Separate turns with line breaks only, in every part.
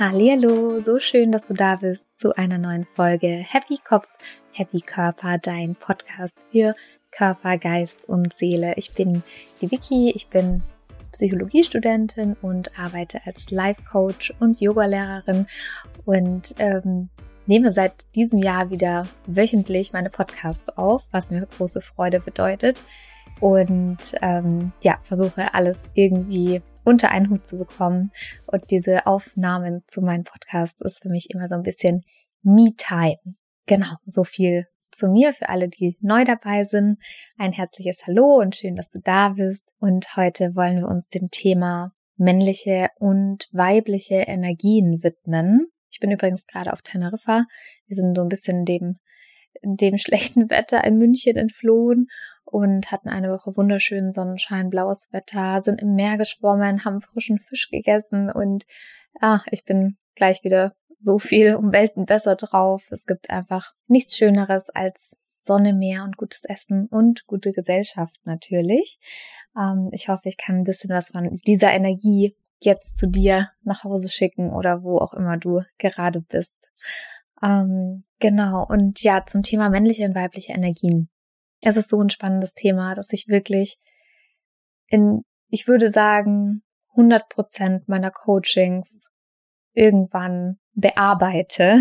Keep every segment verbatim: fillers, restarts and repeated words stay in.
Hallihallo, so schön, dass du da bist zu einer neuen Folge Happy Kopf, Happy Körper, dein Podcast für Körper, Geist und Seele. Ich bin die Vicky, ich bin Psychologiestudentin und arbeite als Life Coach und Yogalehrerin und ähm, nehme seit diesem Jahr wieder wöchentlich meine Podcasts auf, was mir große Freude bedeutet und ähm, ja, versuche alles irgendwie unter einen Hut zu bekommen. Und diese Aufnahmen zu meinem Podcast ist für mich immer so ein bisschen Me-Time. Genau, so viel zu mir für alle, die neu dabei sind. Ein herzliches Hallo und schön, dass du da bist. Und heute wollen wir uns dem Thema männliche und weibliche Energien widmen. Ich bin übrigens gerade auf Teneriffa. Wir sind so ein bisschen dem dem schlechten Wetter in München entflohen und hatten eine Woche wunderschönen Sonnenschein, blaues Wetter, sind im Meer geschwommen, haben frischen Fisch gegessen und ah, ich bin gleich wieder so viel um Welten besser drauf. Es gibt einfach nichts Schöneres als Sonne, Meer und gutes Essen und gute Gesellschaft natürlich. Ähm, ich hoffe, ich kann ein bisschen was von dieser Energie jetzt zu dir nach Hause schicken oder wo auch immer du gerade bist. Ähm, genau, und ja, zum Thema männliche und weibliche Energien. Es ist so ein spannendes Thema, dass ich wirklich in, ich würde sagen, hundert Prozent meiner Coachings irgendwann bearbeite,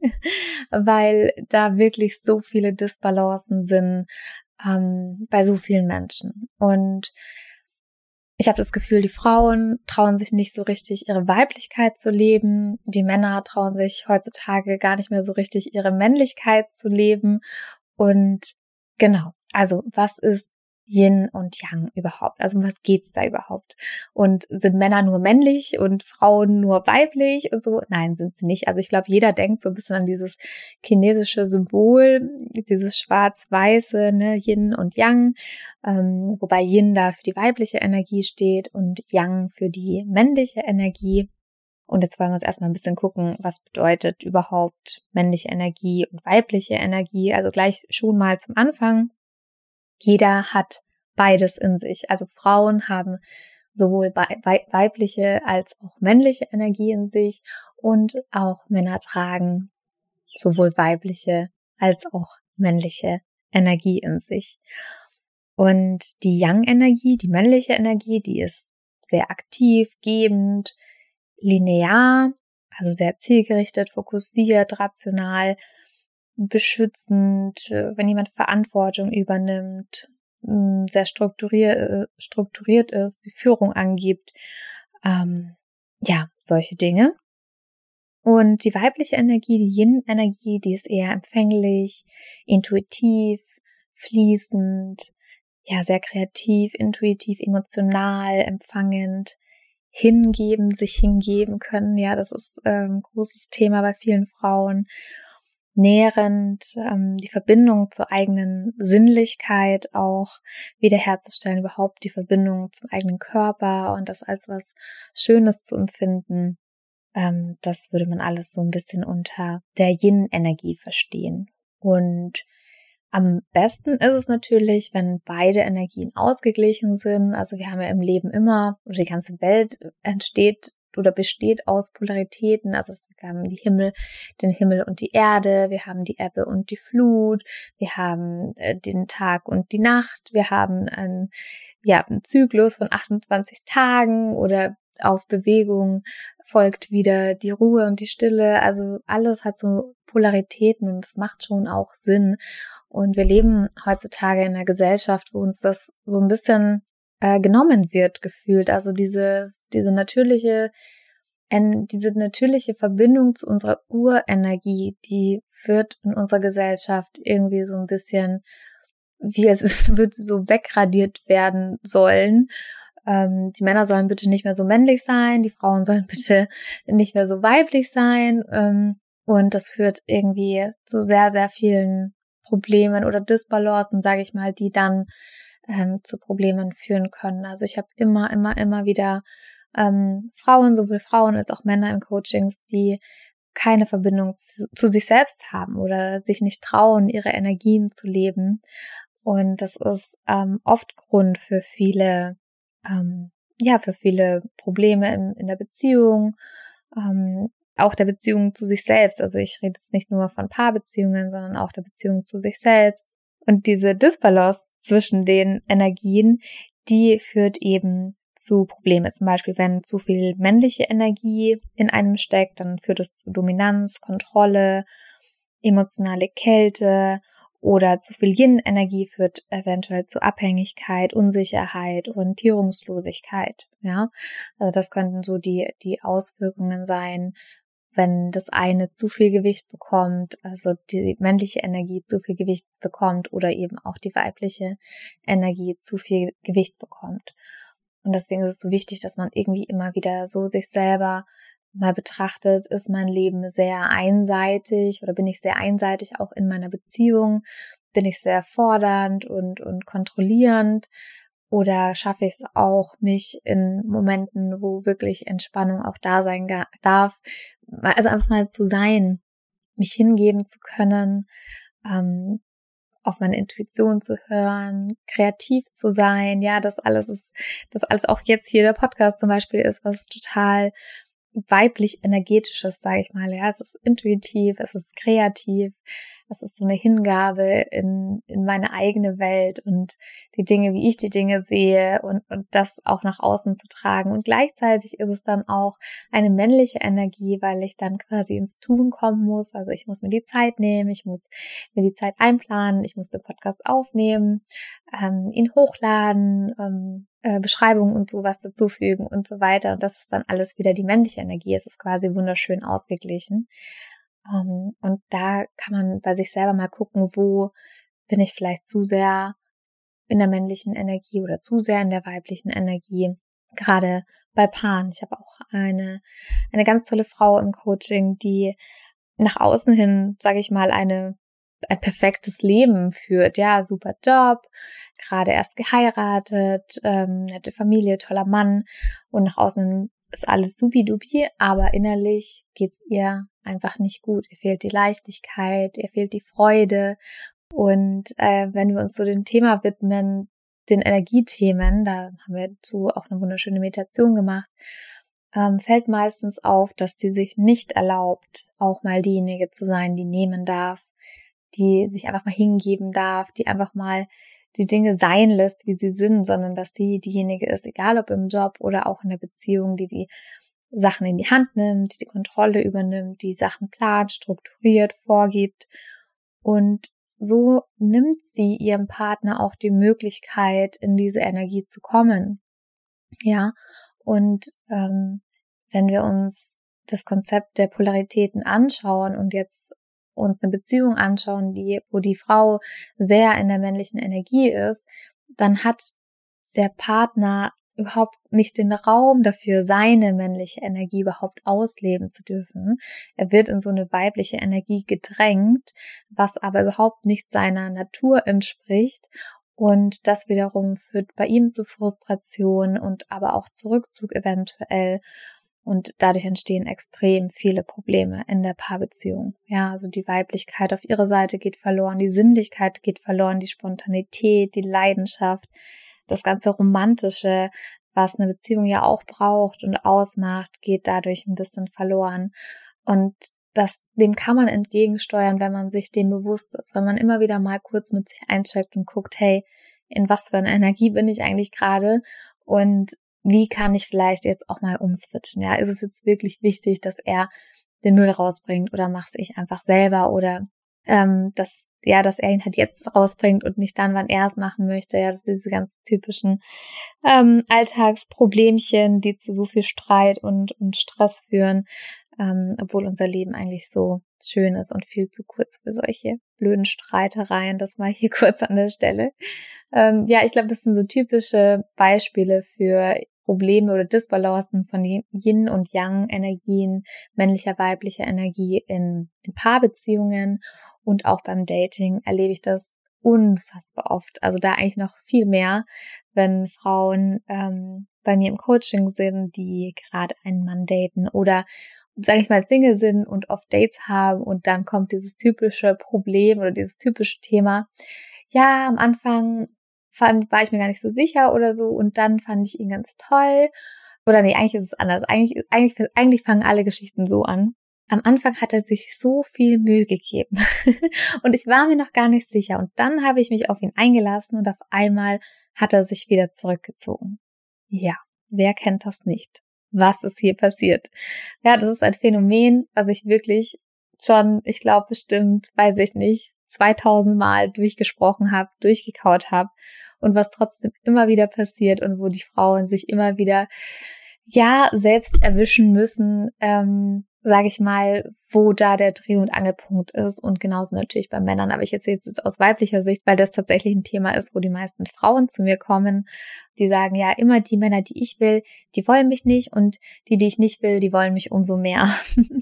weil da wirklich so viele Disbalancen sind ähm, bei so vielen Menschen. Und ich habe das Gefühl, die Frauen trauen sich nicht so richtig, ihre Weiblichkeit zu leben. Die Männer trauen sich heutzutage gar nicht mehr so richtig, ihre Männlichkeit zu leben. Und genau, also was ist Yin und Yang überhaupt? Also um was geht's da überhaupt? Und sind Männer nur männlich und Frauen nur weiblich und so? Nein, sind sie nicht. Also ich glaube, jeder denkt so ein bisschen an dieses chinesische Symbol, dieses schwarz-weiße, ne, Yin und Yang, ähm, wobei Yin da für die weibliche Energie steht und Yang für die männliche Energie. Und jetzt wollen wir uns erstmal ein bisschen gucken, was bedeutet überhaupt männliche Energie und weibliche Energie. Also gleich schon mal zum Anfang. Jeder hat beides in sich. Also Frauen haben sowohl weibliche als auch männliche Energie in sich und auch Männer tragen sowohl weibliche als auch männliche Energie in sich. Und die Yang-Energie, die männliche Energie, die ist sehr aktiv, gebend, linear, also sehr zielgerichtet, fokussiert, rational, beschützend, wenn jemand Verantwortung übernimmt, sehr strukturiert, strukturiert ist, die Führung angibt, ähm, ja, solche Dinge. Und die weibliche Energie, die Yin-Energie, die ist eher empfänglich, intuitiv, fließend, ja, sehr kreativ, intuitiv, emotional, empfangend, hingeben, sich hingeben können, ja, das ist ähm, ein großes Thema bei vielen Frauen. Nährend, ähm, die Verbindung zur eigenen Sinnlichkeit auch wiederherzustellen, überhaupt die Verbindung zum eigenen Körper und das als was Schönes zu empfinden, ähm, das würde man alles so ein bisschen unter der Yin-Energie verstehen. Und am besten ist es natürlich, wenn beide Energien ausgeglichen sind. Also wir haben ja im Leben immer, oder die ganze Welt entsteht oder besteht aus Polaritäten, also wir haben die Himmel, den Himmel und die Erde, wir haben die Ebbe und die Flut, wir haben äh, den Tag und die Nacht, wir haben einen, ja, einen Zyklus von achtundzwanzig Tagen oder auf Bewegung folgt wieder die Ruhe und die Stille, also alles hat so Polaritäten und es macht schon auch Sinn und wir leben heutzutage in einer Gesellschaft, wo uns das so ein bisschen äh, genommen wird, gefühlt, also diese diese natürliche, diese natürliche Verbindung zu unserer Urenergie, die wird in unserer Gesellschaft irgendwie so ein bisschen, wie es wird so wegradiert werden sollen. Ähm, die Männer sollen bitte nicht mehr so männlich sein, die Frauen sollen bitte nicht mehr so weiblich sein. Ähm, und das führt irgendwie zu sehr, sehr vielen Problemen oder Disbalancen, sage ich mal, die dann ähm, zu Problemen führen können. Also ich habe immer, immer, immer wieder Ähm, Frauen, sowohl Frauen als auch Männer im Coachings, die keine Verbindung zu, zu sich selbst haben oder sich nicht trauen, ihre Energien zu leben. Und das ist ähm, oft Grund für viele, ähm, ja, für viele Probleme in, in der Beziehung, ähm, auch der Beziehung zu sich selbst. Also ich rede jetzt nicht nur von Paarbeziehungen, sondern auch der Beziehung zu sich selbst. Und diese Disbalance zwischen den Energien, die führt eben zu Problemen. Zum Beispiel, wenn zu viel männliche Energie in einem steckt, dann führt es zu Dominanz, Kontrolle, emotionale Kälte, oder zu viel Yin-Energie führt eventuell zu Abhängigkeit, Unsicherheit, Orientierungslosigkeit. Ja, also das könnten so die die Auswirkungen sein, wenn das eine zu viel Gewicht bekommt, also die männliche Energie zu viel Gewicht bekommt oder eben auch die weibliche Energie zu viel Gewicht bekommt. Und deswegen ist es so wichtig, dass man irgendwie immer wieder so sich selber mal betrachtet, ist mein Leben sehr einseitig oder bin ich sehr einseitig auch in meiner Beziehung? Bin ich sehr fordernd und, und kontrollierend? Oder schaffe ich es auch, mich in Momenten, wo wirklich Entspannung auch da sein darf, also einfach mal zu sein, mich hingeben zu können, ähm, auf meine Intuition zu hören, kreativ zu sein. Ja, das alles ist, das alles auch jetzt hier der Podcast zum Beispiel ist, was total weiblich energetisches, sage ich mal. Ja, es ist intuitiv, es ist kreativ, es ist so eine Hingabe in in meine eigene Welt und die Dinge, wie ich die Dinge sehe und und das auch nach außen zu tragen. Und gleichzeitig ist es dann auch eine männliche Energie, weil ich dann quasi ins Tun kommen muss. Also ich muss mir die Zeit nehmen, ich muss mir die Zeit einplanen, ich muss den Podcast aufnehmen, ähm, ihn hochladen, ähm, äh, Beschreibungen und sowas dazufügen und so weiter. Und das ist dann alles wieder die männliche Energie. Es ist quasi wunderschön ausgeglichen. Um, und da kann man bei sich selber mal gucken, wo bin ich vielleicht zu sehr in der männlichen Energie oder zu sehr in der weiblichen Energie. Gerade bei Paaren. Ich habe auch eine eine ganz tolle Frau im Coaching, die nach außen hin, sage ich mal, eine ein perfektes Leben führt. Ja, super Job, gerade erst geheiratet, ähm, nette Familie, toller Mann und nach außen hin ist alles supi-dupi, aber innerlich geht's ihr einfach nicht gut. Ihr fehlt die Leichtigkeit, ihr fehlt die Freude. Und äh, wenn wir uns so dem Thema widmen, den Energiethemen, da haben wir dazu auch eine wunderschöne Meditation gemacht, ähm, fällt meistens auf, dass sie sich nicht erlaubt, auch mal diejenige zu sein, die nehmen darf, die sich einfach mal hingeben darf, die einfach mal die Dinge sein lässt, wie sie sind, sondern dass sie diejenige ist, egal ob im Job oder auch in der Beziehung, die die Sachen in die Hand nimmt, die die Kontrolle übernimmt, die Sachen plant, strukturiert, vorgibt. Und so nimmt sie ihrem Partner auch die Möglichkeit, in diese Energie zu kommen. Ja, und ähm, wenn wir uns das Konzept der Polaritäten anschauen und jetzt uns eine Beziehung anschauen, die, wo die Frau sehr in der männlichen Energie ist, dann hat der Partner überhaupt nicht den Raum dafür, seine männliche Energie überhaupt ausleben zu dürfen. Er wird in so eine weibliche Energie gedrängt, was aber überhaupt nicht seiner Natur entspricht. Und das wiederum führt bei ihm zu Frustration und aber auch zu Rückzug eventuell. Und dadurch entstehen extrem viele Probleme in der Paarbeziehung. Ja, also die Weiblichkeit auf ihrer Seite geht verloren, die Sinnlichkeit geht verloren, die Spontanität, die Leidenschaft, das ganze Romantische, was eine Beziehung ja auch braucht und ausmacht, geht dadurch ein bisschen verloren. Und das, dem kann man entgegensteuern, wenn man sich dem bewusst ist, wenn man immer wieder mal kurz mit sich eincheckt und guckt, hey, in was für einer Energie bin ich eigentlich gerade und wie kann ich vielleicht jetzt auch mal umswitchen? Ja, ist es jetzt wirklich wichtig, dass er den Müll rausbringt oder mach's ich einfach selber oder ähm, dass ja, dass er ihn halt jetzt rausbringt und nicht dann, wann er es machen möchte. Ja, das sind diese ganz typischen ähm, Alltagsproblemchen, die zu so viel Streit und und Stress führen, ähm, obwohl unser Leben eigentlich so schön ist und viel zu kurz für solche blöden Streitereien. Das mal hier kurz an der Stelle. Ähm, ja, ich glaube, das sind so typische Beispiele für Probleme oder Disbalancen von Yin- und Yang-Energien, männlicher, weiblicher Energie in, in Paarbeziehungen und auch beim Dating erlebe ich das unfassbar oft. Also da eigentlich noch viel mehr, wenn Frauen ähm, bei mir im Coaching sind, die gerade einen Mann daten oder, sage ich mal, Single sind und oft Dates haben und dann kommt dieses typische Problem oder dieses typische Thema. Ja, am Anfang fand, war ich mir gar nicht so sicher oder so und dann fand ich ihn ganz toll. Oder nee, eigentlich ist es anders. Eigentlich, eigentlich, eigentlich fangen alle Geschichten so an. am Anfang hat er sich so viel Mühe gegeben und ich war mir noch gar nicht sicher. Und dann habe ich mich auf ihn eingelassen und auf einmal hat er sich wieder zurückgezogen. Ja, wer kennt das nicht? Was ist hier passiert? Ja, das ist ein Phänomen, was ich wirklich schon, ich glaube bestimmt, weiß ich nicht, zweitausend Mal durchgesprochen habe, durchgekaut habe und was trotzdem immer wieder passiert und wo die Frauen sich immer wieder, ja, selbst erwischen müssen, ähm, sage ich mal, wo da der Dreh- und Angelpunkt ist und genauso natürlich bei Männern. Aber ich erzähle es jetzt aus weiblicher Sicht, weil das tatsächlich ein Thema ist, wo die meisten Frauen zu mir kommen, die sagen, ja, immer die Männer, die ich will, die wollen mich nicht und die, die ich nicht will, die wollen mich umso mehr.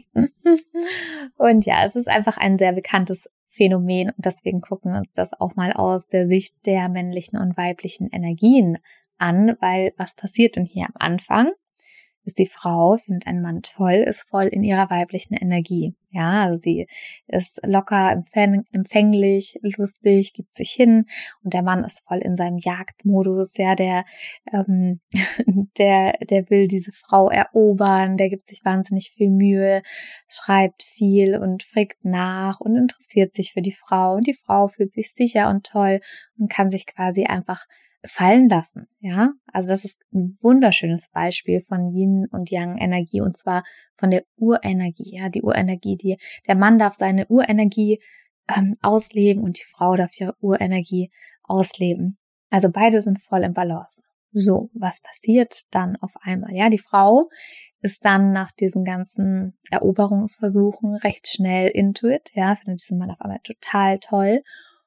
Und ja, es ist einfach ein sehr bekanntes Phänomen und deswegen gucken wir uns das auch mal aus der Sicht der männlichen und weiblichen Energien an, weil was passiert denn hier am Anfang? Ist die Frau, findet einen Mann toll, ist voll in ihrer weiblichen Energie. Ja, also sie ist locker, empfäng- empfänglich, lustig, gibt sich hin und der Mann ist voll in seinem Jagdmodus. Ja, der, ähm, der, der will diese Frau erobern, der gibt sich wahnsinnig viel Mühe, schreibt viel und fragt nach und interessiert sich für die Frau und die Frau fühlt sich sicher und toll und kann sich quasi einfach fallen lassen, ja, also das ist ein wunderschönes Beispiel von Yin und Yang Energie und zwar von der Urenergie, ja, die Urenergie, die, der Mann darf seine Urenergie ähm, ausleben und die Frau darf ihre Urenergie ausleben, also beide sind voll im Balance. So, was passiert dann auf einmal, ja, die Frau ist dann nach diesen ganzen Eroberungsversuchen recht schnell into it, ja, findet diesen Mann auf einmal total toll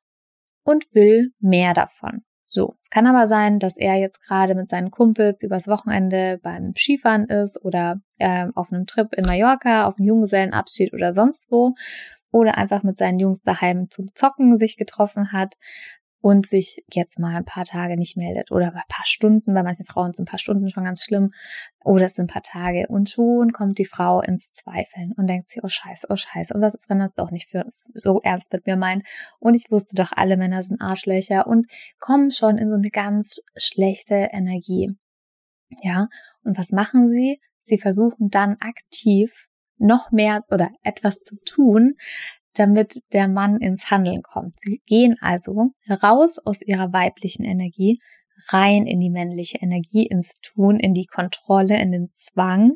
und will mehr davon. So, es kann aber sein, dass er jetzt gerade mit seinen Kumpels übers Wochenende beim Skifahren ist oder äh, auf einem Trip in Mallorca, auf einem Junggesellenabschied oder sonst wo oder einfach mit seinen Jungs daheim zum Zocken sich getroffen hat und sich jetzt mal ein paar Tage nicht meldet oder ein paar Stunden, bei manchen Frauen sind ein paar Stunden schon ganz schlimm oder es sind ein paar Tage und schon kommt die Frau ins Zweifeln und denkt sich, oh Scheiße, oh Scheiße und was ist, wenn das doch nicht für so ernst mit mir meint und ich wusste doch, alle Männer sind Arschlöcher und kommen schon in so eine ganz schlechte Energie. Ja, und was machen sie? Sie versuchen dann aktiv noch mehr oder etwas zu tun, damit der Mann ins Handeln kommt. Sie gehen also raus aus ihrer weiblichen Energie, rein in die männliche Energie, ins Tun, in die Kontrolle, in den Zwang.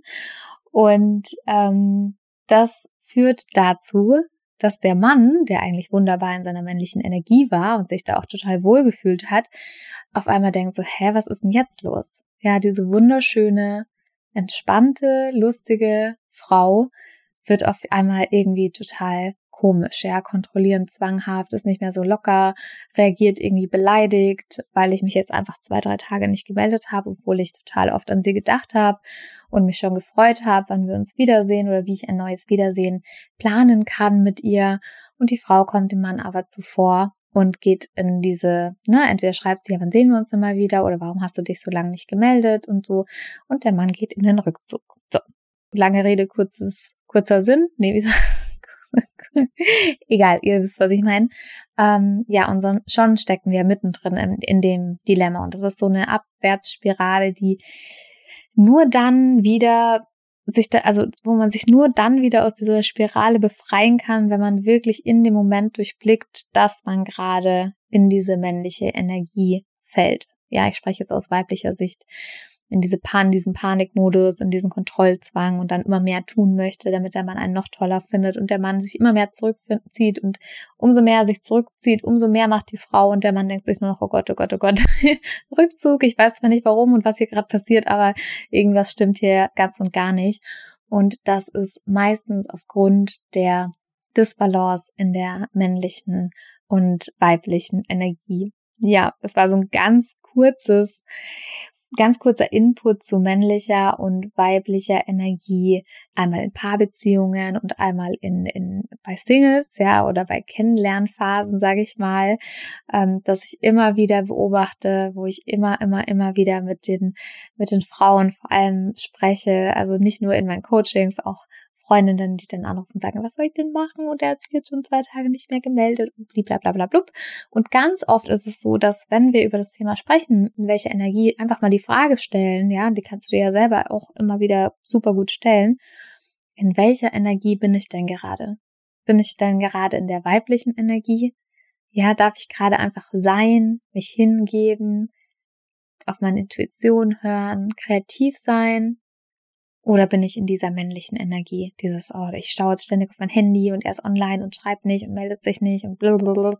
Und ähm, das führt dazu, dass der Mann, der eigentlich wunderbar in seiner männlichen Energie war und sich da auch total wohlgefühlt hat, auf einmal denkt so, hä, was ist denn jetzt los? Ja, diese wunderschöne, entspannte, lustige Frau wird auf einmal irgendwie total komisch, ja, kontrollierend, zwanghaft, ist nicht mehr so locker, reagiert irgendwie beleidigt, weil ich mich jetzt einfach zwei, drei Tage nicht gemeldet habe, obwohl ich total oft an sie gedacht habe und mich schon gefreut habe, wann wir uns wiedersehen oder wie ich ein neues Wiedersehen planen kann mit ihr. Und die Frau kommt dem Mann aber zuvor und geht in diese, ne, entweder schreibt sie, ja, wann sehen wir uns denn mal wieder oder warum hast du dich so lange nicht gemeldet und so. Und der Mann geht in den Rückzug. So, lange Rede, kurzes, kurzer Sinn. Nee, wie gesagt, egal, ihr wisst, was ich meine. Ähm, ja, und so, schon stecken wir mittendrin in, in dem Dilemma. Und das ist so eine Abwärtsspirale, die nur dann wieder sich da, also wo man sich nur dann wieder aus dieser Spirale befreien kann, wenn man wirklich in dem Moment durchblickt, dass man gerade in diese männliche Energie fällt. Ja, ich spreche jetzt aus weiblicher Sicht. In diese Pan, diesen Panikmodus, in diesen Kontrollzwang und dann immer mehr tun möchte, damit der Mann einen noch toller findet und der Mann sich immer mehr zurückzieht und umso mehr er sich zurückzieht, umso mehr macht die Frau und der Mann denkt sich nur noch, oh Gott, oh Gott, oh Gott, Rückzug, ich weiß zwar nicht warum und was hier gerade passiert, aber irgendwas stimmt hier ganz und gar nicht und das ist meistens aufgrund der Disbalance in der männlichen und weiblichen Energie. Ja, das war so ein ganz kurzes Ganz kurzer Input zu männlicher und weiblicher Energie, einmal in Paarbeziehungen und einmal in, in bei Singles, ja, oder bei Kennenlernphasen, sage ich mal, ähm, dass ich immer wieder beobachte, wo ich immer, immer, immer wieder mit den mit den Frauen vor allem spreche, also nicht nur in meinen Coachings, auch Freundinnen, die dann anrufen und sagen, was soll ich denn machen? Und er hat sich jetzt schon zwei Tage nicht mehr gemeldet und blablabla. Und ganz oft ist es so, dass wenn wir über das Thema sprechen, in welcher Energie, einfach mal die Frage stellen, ja, die kannst du dir ja selber auch immer wieder super gut stellen, in welcher Energie bin ich denn gerade? Bin ich denn gerade in der weiblichen Energie? Ja, darf ich gerade einfach sein, mich hingeben, auf meine Intuition hören, kreativ sein? Oder bin ich in dieser männlichen Energie? Dieses, oh, ich schaue jetzt ständig auf mein Handy und er ist online und schreibt nicht und meldet sich nicht und blablabla.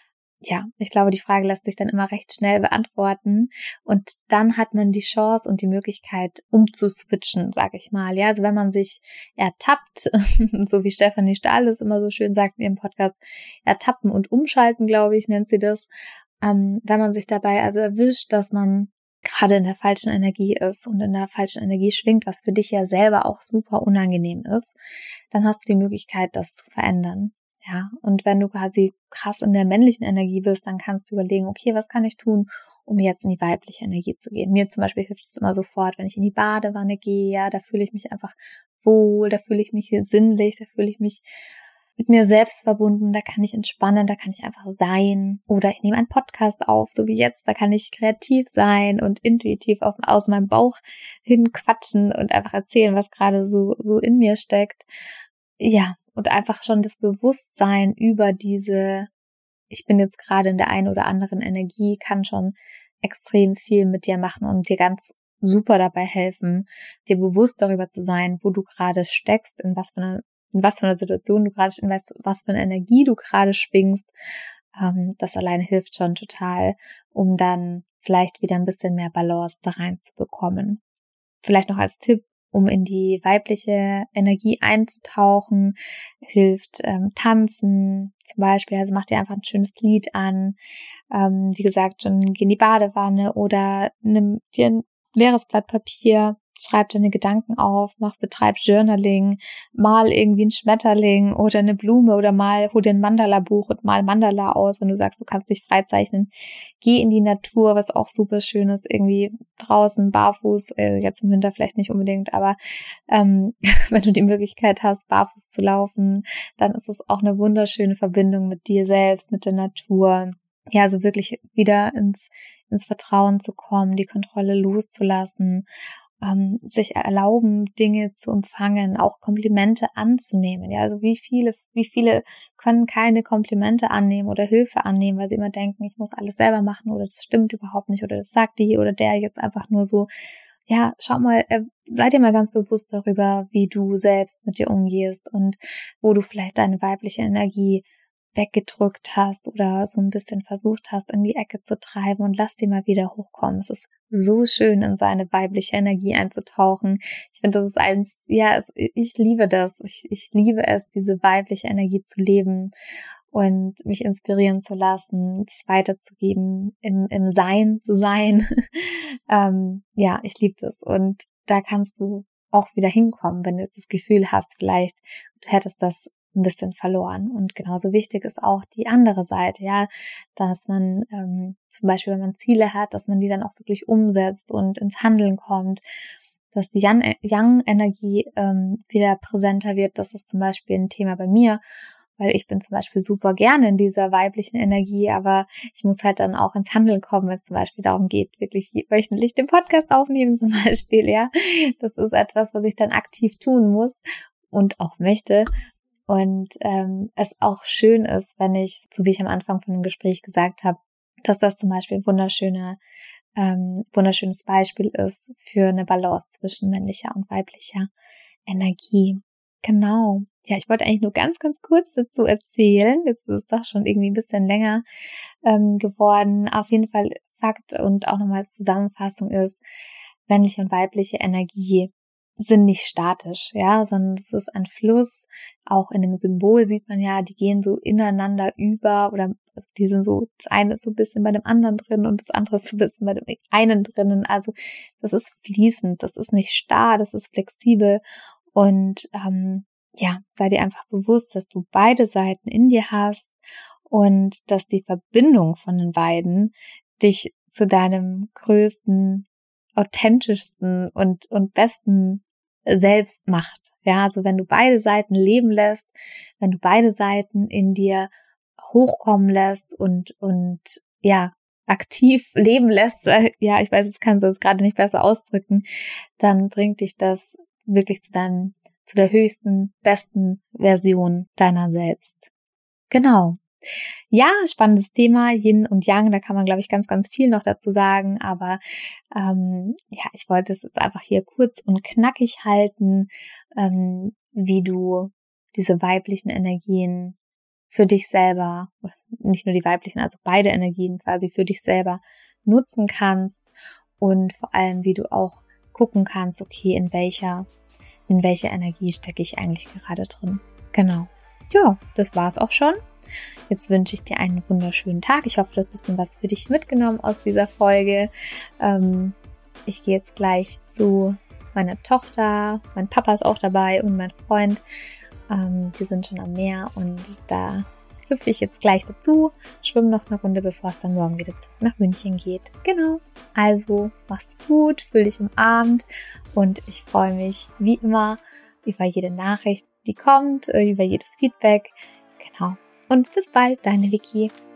Ja, ich glaube, die Frage lässt sich dann immer recht schnell beantworten und dann hat man die Chance und die Möglichkeit umzuswitchen, sage ich mal. Ja, also wenn man sich ertappt, so wie Stefanie Stahl es immer so schön sagt in ihrem Podcast, ertappen und umschalten, glaube ich, nennt sie das, ähm, wenn man sich dabei also erwischt, dass man gerade in der falschen Energie ist und in der falschen Energie schwingt, was für dich ja selber auch super unangenehm ist, dann hast du die Möglichkeit, das zu verändern. Ja, und wenn du quasi krass in der männlichen Energie bist, dann kannst du überlegen, okay, was kann ich tun, um jetzt in die weibliche Energie zu gehen? Mir zum Beispiel hilft es immer sofort, wenn ich in die Badewanne gehe, ja, da fühle ich mich einfach wohl, da fühle ich mich sinnlich, da fühle ich mich mit mir selbst verbunden, da kann ich entspannen, da kann ich einfach sein. Oder ich nehme einen Podcast auf, so wie jetzt, da kann ich kreativ sein und intuitiv auf, aus meinem Bauch hin quatschen und einfach erzählen, was gerade so, so in mir steckt. Ja, und einfach schon das Bewusstsein über diese, ich bin jetzt gerade in der einen oder anderen Energie, kann schon extrem viel mit dir machen und dir ganz super dabei helfen, dir bewusst darüber zu sein, wo du gerade steckst, in was für einer in was für einer Situation du gerade, in was für eine Energie du gerade schwingst. Ähm, das alleine hilft schon total, um dann vielleicht wieder ein bisschen mehr Balance da reinzubekommen. Vielleicht noch als Tipp, um in die weibliche Energie einzutauchen, hilft ähm, Tanzen zum Beispiel. Also mach dir einfach ein schönes Lied an. Ähm, wie gesagt, schon geh in die Badewanne oder nimm dir ein leeres Blatt Papier, schreib deine Gedanken auf, mach, betreib Journaling, mal irgendwie ein Schmetterling oder eine Blume oder mal, hol dir ein Mandala-Buch und mal Mandala aus, wenn du sagst, du kannst dich freizeichnen. Geh in die Natur, was auch super schön ist, irgendwie draußen, barfuß, äh, jetzt im Winter vielleicht nicht unbedingt, aber ähm, wenn du die Möglichkeit hast, barfuß zu laufen, dann ist es auch eine wunderschöne Verbindung mit dir selbst, mit der Natur. Ja, also wirklich wieder ins, ins Vertrauen zu kommen, die Kontrolle loszulassen, ähm, sich erlauben, Dinge zu empfangen, auch Komplimente anzunehmen. Ja, also wie viele, wie viele können keine Komplimente annehmen oder Hilfe annehmen, weil sie immer denken, ich muss alles selber machen oder das stimmt überhaupt nicht oder das sagt die oder der jetzt einfach nur so. Ja, schau mal, äh, sei dir mal ganz bewusst darüber, wie du selbst mit dir umgehst und wo du vielleicht deine weibliche Energie weggedrückt hast oder so ein bisschen versucht hast, in die Ecke zu treiben und lass sie mal wieder hochkommen. Es ist so schön, in seine weibliche Energie einzutauchen. Ich finde, das ist eins, ja, es, ich liebe das. Ich, ich liebe es, diese weibliche Energie zu leben und mich inspirieren zu lassen, es weiterzugeben, im, im Sein zu sein. ähm, ja, ich liebe das. Und da kannst du auch wieder hinkommen, wenn du jetzt das Gefühl hast, vielleicht du hättest das ein bisschen verloren. Und genauso wichtig ist auch die andere Seite, ja, dass man ähm, zum Beispiel, wenn man Ziele hat, dass man die dann auch wirklich umsetzt und ins Handeln kommt, dass die Yang-Energie ähm, wieder präsenter wird. Das ist zum Beispiel ein Thema bei mir, weil ich bin zum Beispiel super gerne in dieser weiblichen Energie, aber ich muss halt dann auch ins Handeln kommen, wenn es zum Beispiel darum geht, wirklich wöchentlich den Podcast aufnehmen zum Beispiel, ja. Das ist etwas, was ich dann aktiv tun muss und auch möchte. Und ähm, es auch schön ist, wenn ich, so wie ich am Anfang von dem Gespräch gesagt habe, dass das zum Beispiel ein wunderschöner, ähm, wunderschönes Beispiel ist für eine Balance zwischen männlicher und weiblicher Energie. Genau. Ja, ich wollte eigentlich nur ganz, ganz kurz dazu erzählen. Jetzt ist es doch schon irgendwie ein bisschen länger ähm, geworden. Auf jeden Fall Fakt und auch nochmal als Zusammenfassung ist, männliche und weibliche Energie sind nicht statisch, ja, sondern es ist ein Fluss. Auch in dem Symbol sieht man ja, die gehen so ineinander über oder also die sind so, das eine ist so ein bisschen bei dem anderen drin und das andere ist so ein bisschen bei dem einen drinnen. Also das ist fließend, das ist nicht starr, das ist flexibel und ähm, ja, sei dir einfach bewusst, dass du beide Seiten in dir hast und dass die Verbindung von den beiden dich zu deinem größten, authentischsten und und besten selbst macht. Ja, also wenn du beide Seiten leben lässt, wenn du beide Seiten in dir hochkommen lässt und und ja, aktiv leben lässt, ja, ich weiß, es kannst du es gerade nicht besser ausdrücken, dann bringt dich das wirklich zu deinem zu der höchsten, besten Version deiner selbst. Genau. Ja, spannendes Thema, Yin und Yang, da kann man, glaube ich, ganz, ganz viel noch dazu sagen, aber ähm, ja, ich wollte es jetzt einfach hier kurz und knackig halten, ähm, wie du diese weiblichen Energien für dich selber, nicht nur die weiblichen, also beide Energien quasi für dich selber nutzen kannst und vor allem, wie du auch gucken kannst, okay, in welcher, in welcher Energie stecke ich eigentlich gerade drin. Genau. Ja, das war's auch schon. Jetzt wünsche ich dir einen wunderschönen Tag. Ich hoffe, du hast ein bisschen was für dich mitgenommen aus dieser Folge. Ähm, ich gehe jetzt gleich zu meiner Tochter. Mein Papa ist auch dabei und mein Freund. Ähm, die sind schon am Meer und da hüpfe ich jetzt gleich dazu, schwimme noch eine Runde, bevor es dann morgen wieder zurück nach München geht. Genau. Also, mach's gut, fühl dich umarmt und ich freue mich wie immer über jede Nachricht, die kommt, über jedes Feedback. Genau. Und bis bald, deine Vicky.